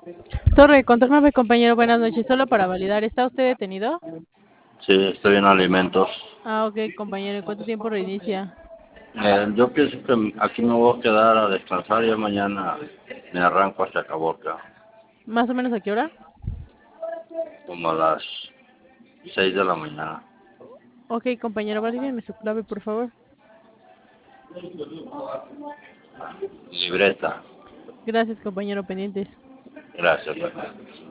Torre, confirmame, compañero, buenas noches. Solo para validar, ¿está usted detenido? Sí, estoy en alimentos. Ah, ok, compañero, ¿en cuánto tiempo reinicia? Yo pienso que aquí me voy a quedar a descansar y mañana me arranco hacia Caborca, ¿Más o menos a qué hora? como a las 6 de la mañana. Ok, compañero, valídeme su clave, por favor. Libreta. Gracias, compañero, pendientes. Gracias.